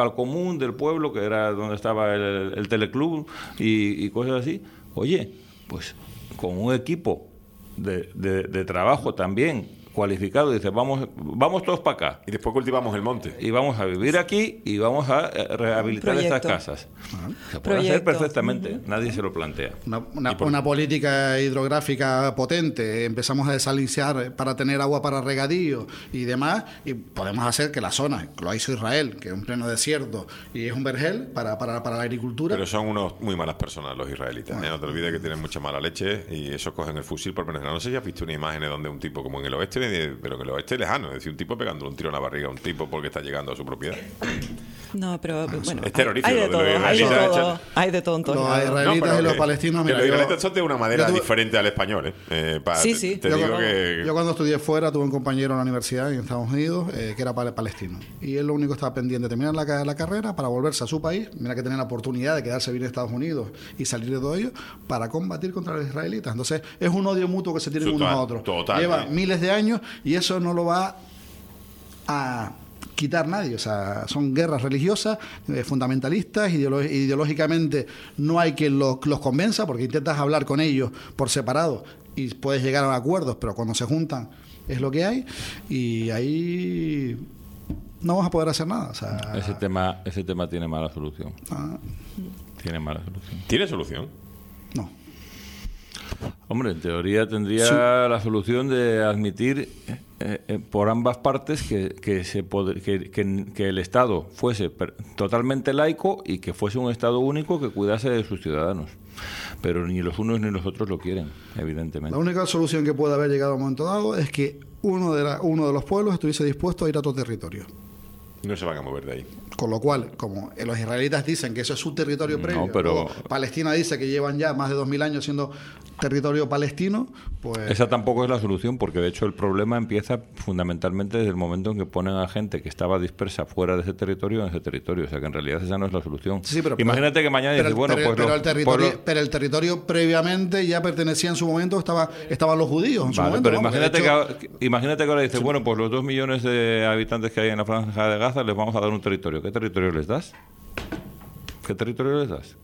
local común del pueblo, que era donde estaba el teleclub y cosas así. Oye, pues con un equipo de trabajo también cualificado, dice, vamos todos para acá. Y después cultivamos el monte. Y vamos a vivir aquí y vamos a rehabilitar estas casas. Se puede hacer perfectamente, nadie se lo plantea. Una política hidrográfica potente, empezamos a desalinizar para tener agua para regadío y demás, y podemos hacer que la zona, lo hizo Israel, que es un pleno desierto y es un vergel para la agricultura. Pero son unos muy malas personas los israelitas, no te olvides que tienen mucha mala leche y esos cogen el fusil por menos. No sé si has visto una imagen donde un tipo como en el oeste, pero que el oeste lejano, es decir, un tipo pegándole un tiro en la barriga a un tipo porque está llegando a su propiedad. No, pero bueno, es terrorífico. Hay de todo en todo. Los israelitas y los palestinos, mira, los israelitas son de una manera diferente al español, Sí. Yo cuando estudié fuera tuve un compañero en la universidad en Estados Unidos que era palestino, y él lo único que estaba pendiente de terminar la carrera para volverse a su país. Mira que tenía la oportunidad de quedarse bien en Estados Unidos y salir de todo ello para combatir contra los israelitas. Entonces es un odio mutuo que se tienen unos a otros. Lleva miles de años y eso no lo va a quitar nadie. O sea, son guerras religiosas, fundamentalistas, ideológicamente no hay quien los convenza, porque intentas hablar con ellos por separado y puedes llegar a acuerdos, pero cuando se juntan es lo que hay, y ahí no vamos a poder hacer nada. O sea, ese tema tiene mala solución. Tiene mala solución. ¿Tiene solución? No. Hombre, en teoría tendría la solución de admitir por ambas partes que el Estado fuese totalmente laico y que fuese un Estado único que cuidase de sus ciudadanos. Pero ni los unos ni los otros lo quieren, evidentemente. La única solución que puede haber llegado a un momento dado es que uno de los pueblos estuviese dispuesto a ir a otro territorio. No se van a mover de ahí. Con lo cual, como los israelitas dicen que eso es su territorio previo, pero Palestina dice que llevan ya más de 2000 años siendo territorio palestino, pues... Esa tampoco es la solución, porque de hecho el problema empieza fundamentalmente desde el momento en que ponen a gente que estaba dispersa fuera de ese territorio en ese territorio. O sea que en realidad esa no es la solución. Sí, pero imagínate que mañana dices, pero el territorio previamente ya pertenecía en su momento, estaban los judíos en su momento. Pero imagínate que ahora dices, bueno, pues los 2 millones de habitantes que hay en la franja de Gaza les vamos a dar un territorio. ¿Qué territorio les das? ¿Qué territorio les das?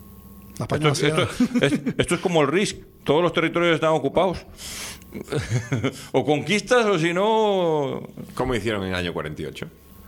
Esto es como el RISC. Todos los territorios están ocupados. O conquistas o si no... ¿Cómo hicieron en el año 48?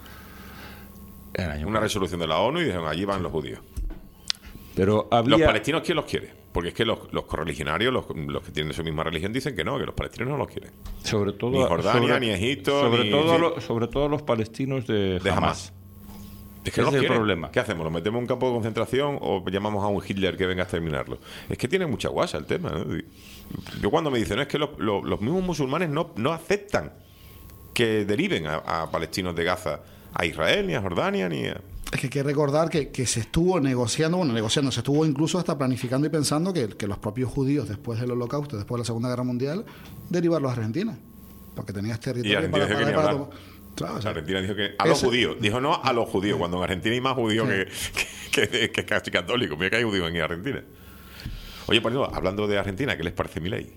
Una resolución de la ONU y dijeron, allí van los judíos. Pero ¿Los palestinos quién los quiere? Porque es que los correligionarios, los que tienen su misma religión, dicen que los palestinos no los quieren. Sobre todo, ni Jordania, ni Egipto, sobre todo los palestinos de Hamás. Es que no es el problema. ¿Qué hacemos? ¿Lo metemos en un campo de concentración o llamamos a un Hitler que venga a exterminarlo? Es que tiene mucha guasa el tema, ¿no? Yo cuando me dicen, es que los mismos musulmanes no aceptan que deriven a palestinos de Gaza a Israel, ni a Jordania, ni a... Es que hay que recordar que se estuvo negociando, se estuvo incluso hasta planificando y pensando que los propios judíos, después del Holocausto, después de la Segunda Guerra Mundial, derivarlos a Argentina, porque tenías territorio para Claro, Argentina dijo que a los judíos, dijo no a los judíos, cuando en Argentina hay más judíos que casi católicos. Mira que hay judíos en Argentina. Oye, por ejemplo, hablando de Argentina, ¿qué les parece Milei?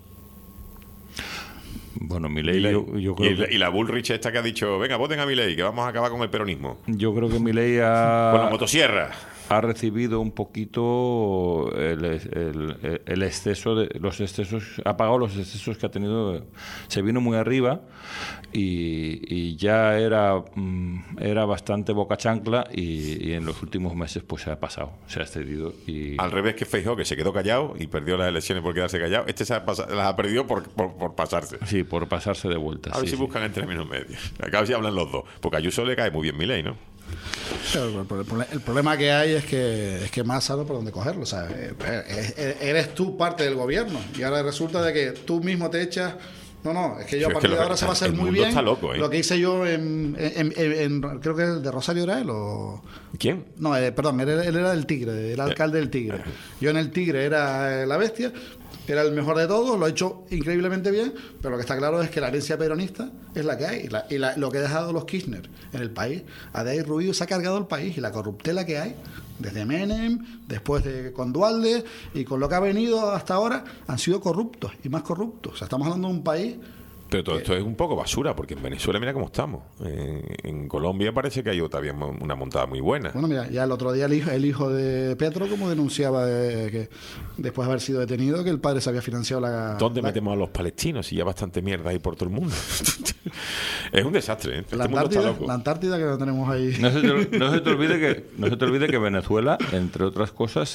Bueno, Milei yo creo y la Bullrich esta que ha dicho, venga, voten a Milei, que vamos a acabar con el peronismo. Yo creo que Milei con la motosierra ha recibido un poquito el exceso de los excesos, ha pagado los excesos que ha tenido, se vino muy arriba y ya era bastante boca chancla y en los últimos meses pues se ha pasado, se ha excedido. Al revés que Feijóo, que se quedó callado y perdió las elecciones por quedarse callado, las ha perdido por pasarse. Sí, por pasarse de vuelta. A ver si buscan en términos medios. Acá si hablan los dos, porque a Ayuso le cae muy bien Milei, ¿no? El problema que hay es que más sabe por dónde cogerlo. O sea, eres tú parte del gobierno y ahora resulta de que tú mismo te echas. No, es que yo a partir de ahora se va a hacer muy bien. Está loco, ¿eh? Lo que hice yo creo que el de Rosario era él o... ¿Quién? No, perdón, él era del Tigre, el alcalde del Tigre. Yo en el Tigre era la bestia, era el mejor de todos, lo ha hecho increíblemente bien, pero lo que está claro es que la herencia peronista es la que hay. Lo que ha dejado los Kirchner en el país, a de ahí Rubio se ha cargado el país, y la corruptela que hay, desde Menem, después con Duhalde, y con lo que ha venido hasta ahora, han sido corruptos y más corruptos. O sea, estamos hablando de un país Pero todo esto es un poco basura, porque en Venezuela mira cómo estamos. En Colombia parece que hay todavía una montada muy buena. Bueno, mira, ya el otro día el hijo de Petro como denunciaba que después de haber sido detenido que el padre se había financiado ¿Dónde metemos a los palestinos? Y ya bastante mierda hay por todo el mundo. Es un desastre, ¿eh? La Antártida que no tenemos ahí. No se te olvide que Venezuela, entre otras cosas,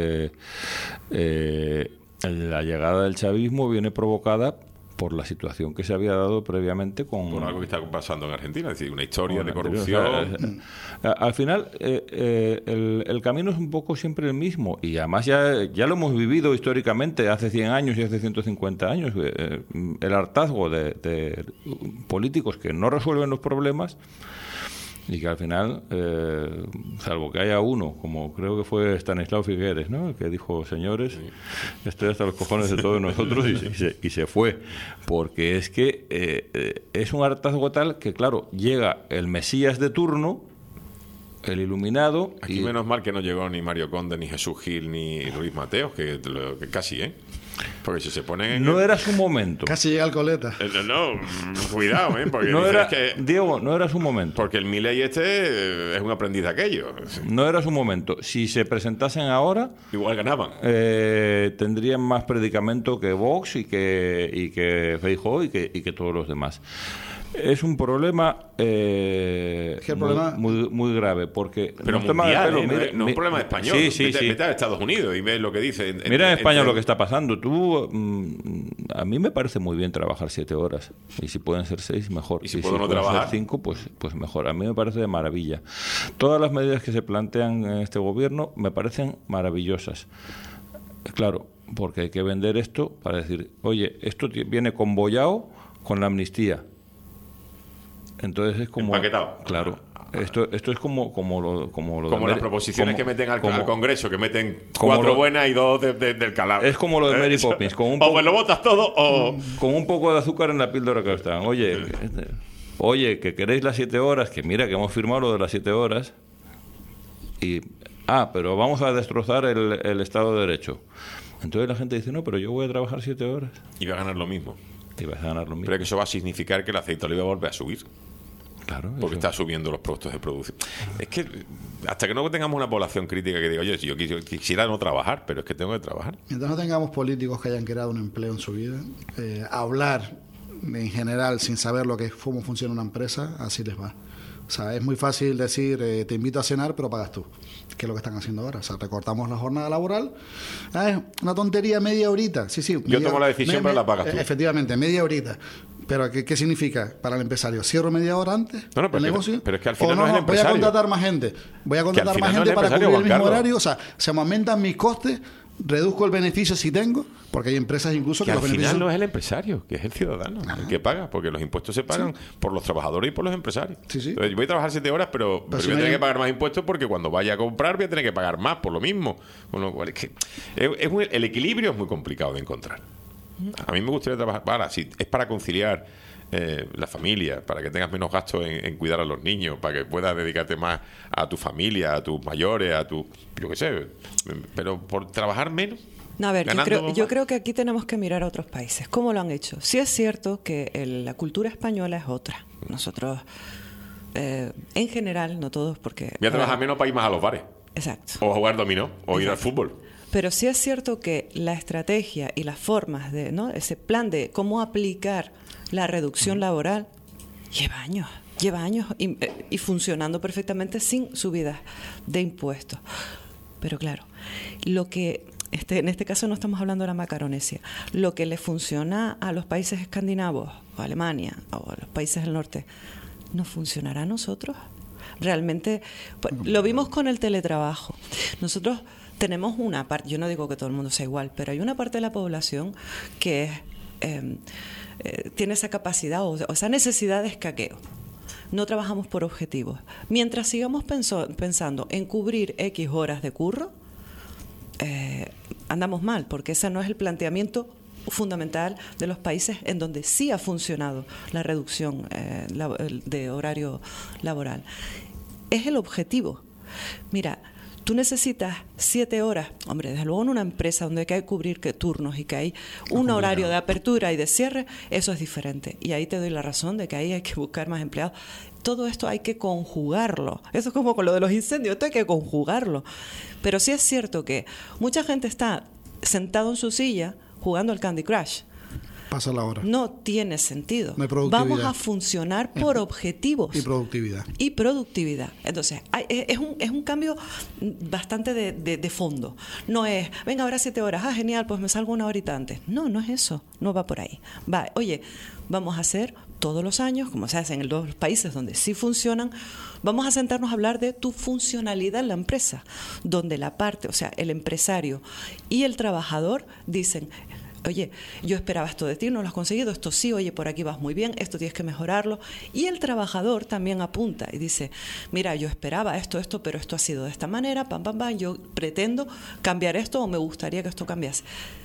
la llegada del chavismo viene provocada por la situación que se había dado previamente por algo que está pasando en Argentina, es decir, una historia de corrupción. Al final, el camino es un poco siempre el mismo, y además ya lo hemos vivido históricamente hace 100 años y hace 150 años, el hartazgo de políticos que no resuelven los problemas y que al final, salvo que haya uno, como creo que fue Stanislao Figueres, ¿no?, el que dijo, señores, estoy hasta los cojones de todos nosotros, y se fue, porque es que es un hartazgo tal que, claro, llega el Mesías de turno, el iluminado. Aquí menos mal que no llegó ni Mario Conde, ni Jesús Gil, ni Luis Mateos, que casi, porque si se ponen no era su momento. Casi llega Alcoleta. No, cuidado, porque Diego, no era su momento. Porque el Milei es un aprendiz de aquello. No era su momento. Si se presentasen ahora, igual ganaban. Tendrían más predicamento que Vox y que Feijóo y que todos los demás. Es un problema, muy grave, porque... Pero mundial, no es un problema español. Vete a Estados Unidos y ves lo que dice. Mira en España lo que está pasando. A mí me parece muy bien trabajar 7 horas. Y si pueden ser 6, mejor. Y si puedo no trabajar, ser 5, pues mejor. A mí me parece de maravilla. Todas las medidas que se plantean en este gobierno me parecen maravillosas. Claro, porque hay que vender esto para decir, oye, esto viene convoyado con la amnistía. Entonces es como... Empaquetado. Claro. Esto es como las proposiciones que meten al Congreso, que meten 4 buenas y 2 del calado. Es como lo de Mary Poppins. O lo botas todo o... Con un poco de azúcar en la píldora que están. Oye, que queréis las 7 horas, que mira que hemos firmado lo de las 7 horas, pero vamos a destrozar el Estado de Derecho. Entonces la gente dice, no, pero yo voy a trabajar 7 horas. Y va a ganar lo mismo. Pero que eso va a significar que el aceite de oliva vuelve a subir. Claro. Porque está subiendo los costos de producción. Es que hasta que no tengamos una población crítica que diga, oye, si yo quisiera no trabajar, pero es que tengo que trabajar. Mientras no tengamos políticos que hayan creado un empleo en su vida, hablar en general sin saber cómo funciona una empresa, así les va. O sea, es muy fácil decir, te invito a cenar, pero pagas tú. Que es lo que están haciendo ahora. O sea, recortamos la jornada laboral. Una tontería, media horita. Sí. Yo tomo la decisión, pero la pagas tú. Efectivamente, media horita. ¿Pero qué significa para el empresario? ¿Cierro media hora antes el negocio? Pero es que al final no es el empresario. Voy a contratar más gente. Voy a contratar más gente para cubrir el mismo horario. O sea, se me aumentan mis costes, reduzco el beneficio si tengo, porque hay empresas incluso que los beneficios... al final no es el empresario, que es el ciudadano el que paga, porque los impuestos se pagan por los trabajadores y por los empresarios. Sí. Entonces, yo voy a trabajar 7 horas, pero voy a tener que pagar más impuestos porque cuando vaya a comprar voy a tener que pagar más por lo mismo. Con lo cual, es que el equilibrio es muy complicado de encontrar. A mí me gustaría trabajar, si es para conciliar la familia, para que tengas menos gastos en cuidar a los niños, para que puedas dedicarte más a tu familia, a tus mayores, yo qué sé, pero por trabajar menos. No, a ver, yo creo que aquí tenemos que mirar a otros países. ¿Cómo lo han hecho? Sí es cierto que la cultura española es otra. Nosotros, en general, no todos, porque... Voy a trabajar menos para ir más a los bares. Exacto. O a jugar dominó, o ir al fútbol. Pero sí es cierto que la estrategia y las formas de, ¿no?, ese plan de cómo aplicar la reducción laboral lleva años y funcionando perfectamente sin subidas de impuestos. Pero claro, lo que en este caso no estamos hablando de la Macaronesia, lo que le funciona a los países escandinavos, o a Alemania, o a los países del norte, ¿no funcionará a nosotros? Realmente, lo vimos con el teletrabajo. Nosotros tenemos una parte, yo no digo que todo el mundo sea igual, pero hay una parte de la población que tiene esa capacidad o esa necesidad de escaqueo. No trabajamos por objetivos. Mientras sigamos pensando en cubrir X horas de curro, andamos mal, porque ese no es el planteamiento fundamental de los países en donde sí ha funcionado la reducción de horario laboral. Es el objetivo. Mira, tú necesitas 7 horas. Hombre, desde luego en una empresa donde hay que cubrir turnos y que hay un horario de apertura y de cierre, eso es diferente. Y ahí te doy la razón de que ahí hay que buscar más empleados. Todo esto hay que conjugarlo. Eso es como con lo de los incendios, esto hay que conjugarlo. Pero sí es cierto que mucha gente está sentado en su silla jugando al Candy Crush. Pasa la hora. No tiene sentido. No hay productividad. Vamos a funcionar por objetivos. Y productividad. Y productividad. Entonces, es un cambio bastante de fondo. No es, venga, ahora 7 horas, genial, pues me salgo una horita antes. No, no es eso. No va por ahí. Va, oye, vamos a hacer todos los años, como se hace en los países donde sí funcionan, vamos a sentarnos a hablar de tu funcionalidad en la empresa, donde la parte, o sea, el empresario y el trabajador dicen, oye, yo esperaba esto de ti, no lo has conseguido, esto sí, oye, por aquí vas muy bien, esto tienes que mejorarlo. Y el trabajador también apunta y dice, mira, yo esperaba esto, pero esto ha sido de esta manera, pam, pam, pam, yo pretendo cambiar esto o me gustaría que esto cambiase.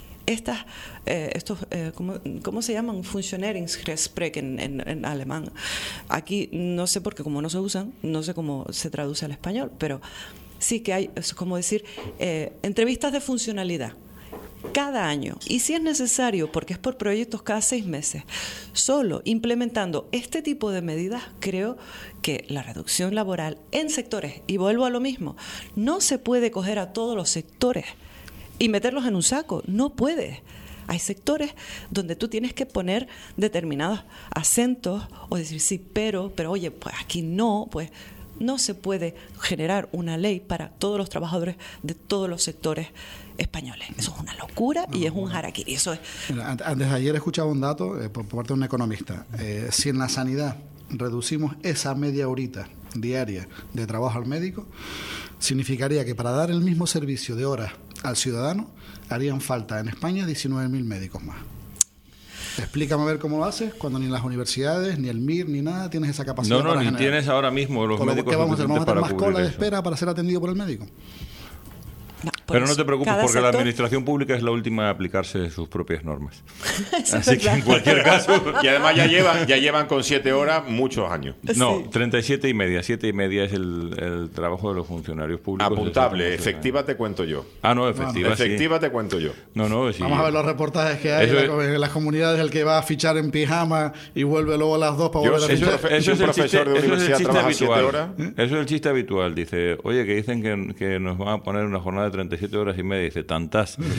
¿Cómo se llaman? Funktioneringsgespräch en alemán. Aquí no sé porque como no se usan, no sé cómo se traduce al español, pero sí que hay, es como decir, entrevistas de funcionalidad. Cada año, y si es necesario, porque es por proyectos cada 6 meses, solo implementando este tipo de medidas, creo que la reducción laboral en sectores, y vuelvo a lo mismo, no se puede coger a todos los sectores y meterlos en un saco, no puedes. Hay sectores donde tú tienes que poner determinados acentos o decir sí, pero oye, pues aquí no, pues no se puede generar una ley para todos los trabajadores de todos los sectores españoles. Eso es una locura y es un harakiri. Eso es. Mira, antes de ayer escuchaba un dato por parte de un economista. Si en la sanidad reducimos esa media horita diaria de trabajo al médico, significaría que para dar el mismo servicio de horas al ciudadano harían falta en España 19.000 médicos más. Explícame a ver cómo lo haces cuando ni las universidades, ni el MIR, ni nada tienes esa capacidad. No, ni tienes ahora mismo los médicos vamos a tener más cola de eso. espera para ser atendido por el médico. No, pero no te preocupes porque sector... la administración pública es la última a aplicarse sus propias normas. Así que en cualquier caso... Y además ya llevan con 7 horas muchos años. No, Sí. 37 y media. 7 y media es el trabajo de los funcionarios públicos. Apuntable, efectiva te cuento yo. Ah, no, efectiva, sí. Efectiva te cuento yo. No, sí. Vamos a ver los reportajes que hay en las comunidades, el que va a fichar en pijama y vuelve luego a las 2 para volver a fichar. Eso es el profesor de universidad trabaja 7 horas. Eso es el chiste habitual. Dice, oye, que dicen que nos van a poner una jornada de 37 horas y media. Dice, tantas. No,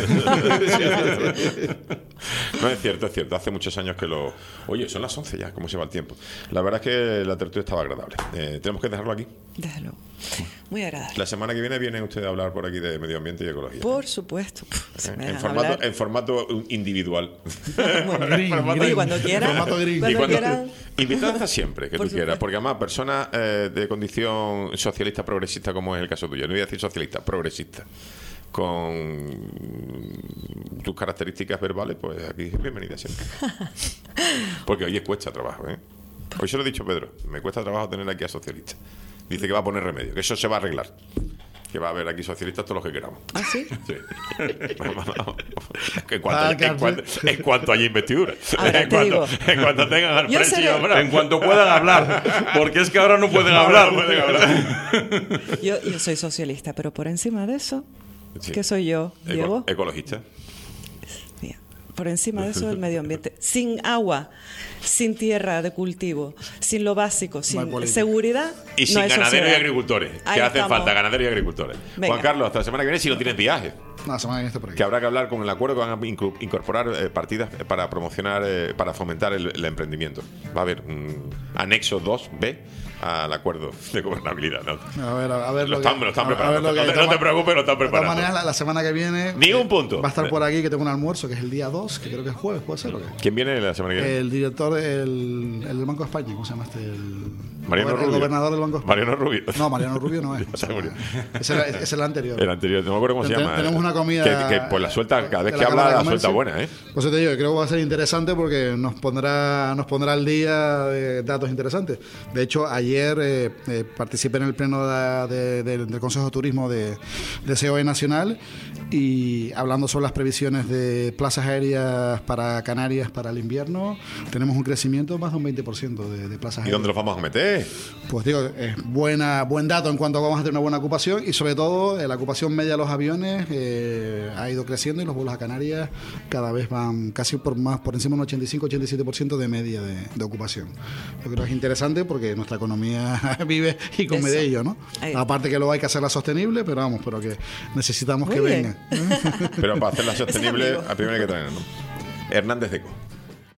es cierto. Hace muchos años que lo... Oye, son las 11 ya, ¿cómo se va el tiempo? La verdad es que la tertulia estaba agradable. Tenemos que dejarlo aquí. Desde luego. Muy agradable. La semana que viene usted a hablar por aquí de medio ambiente y ecología. Por supuesto. En formato individual. Oye, cuando quieran. Formato gris. Invitado hasta siempre que Por tú quieras, supuesto. porque además personas de condición socialista progresista como es el caso tuyo, no voy a decir socialista, progresista, con tus características verbales, pues aquí bienvenida siempre. Porque hoy cuesta trabajo, ¿eh? Hoy se lo he dicho Pedro, me cuesta trabajo tener aquí a socialistas. Dice que va a poner remedio, que eso se va a arreglar. Que va a haber aquí socialistas todos los que queramos. ¿Ah, sí? Sí. En cuanto haya investidura. Ahora, te digo. En cuanto tengan al Yo precio. seré- En cuanto puedan hablar. Porque es que ahora no pueden hablar. No pueden hablar. Yo soy socialista, pero por encima de eso, Sí. ¿qué soy yo, Diego? Ecologista. Mira, por encima de eso, el medio ambiente. Sin agua, sin tierra de cultivo, sin lo básico, sin política. seguridad. Y sin no hay ganaderos y sociedad. agricultores. Ahí Que hacen estamos. falta ganaderos y agricultores. Venga. Juan Carlos, hasta la semana que viene si no tienes viaje. La semana que viene está por aquí. Que habrá que hablar con el acuerdo que van a incorporar partidas para promocionar, para fomentar el emprendimiento. Va a haber un anexo 2B al acuerdo de gobernabilidad, ¿no? A ver Lo están preparando. lo que hay. No te preocupes, lo están De todas preparando. maneras, la semana que viene Ni un punto. va a estar por aquí, que tengo un almuerzo, que es el día 2, que creo que es jueves, ¿puede ser o qué? ¿Quién viene la semana que viene? El director, el del Banco de España, ¿cómo se llama este? Mariano El Rubio. gobernador del Banco de España. Mariano Rubio. No, Mariano Rubio no es. Ya se murió. Ese es el anterior. El anterior, no me acuerdo cómo se llama. Tenemos una comida Que pues la suelta, cada vez de que la habla, Cámara de la suelta Comercio. buena, ¿eh? Pues te digo, creo que va a ser interesante porque nos pondrá al día de datos interesantes. De hecho, ayer participé en el pleno del Consejo de Turismo de COE Nacional y hablando sobre las previsiones de plazas aéreas para Canarias para el invierno, tenemos un crecimiento más de un 20% de plazas ¿Y aéreas. dónde los vamos a meter? ¡Ole! Pues digo, es buen dato en cuanto a vamos a tener una buena ocupación y sobre todo la ocupación media de los aviones ha ido creciendo y los vuelos a Canarias cada vez van casi por encima de un 85-87% de media de ocupación. Yo creo que es interesante porque nuestra economía vive y come de ello, ¿no? Aparte que luego hay que hacerla sostenible, pero que necesitamos que vengan. Pero para hacerla sostenible, a primero hay que traer, ¿no? Hernández Deco.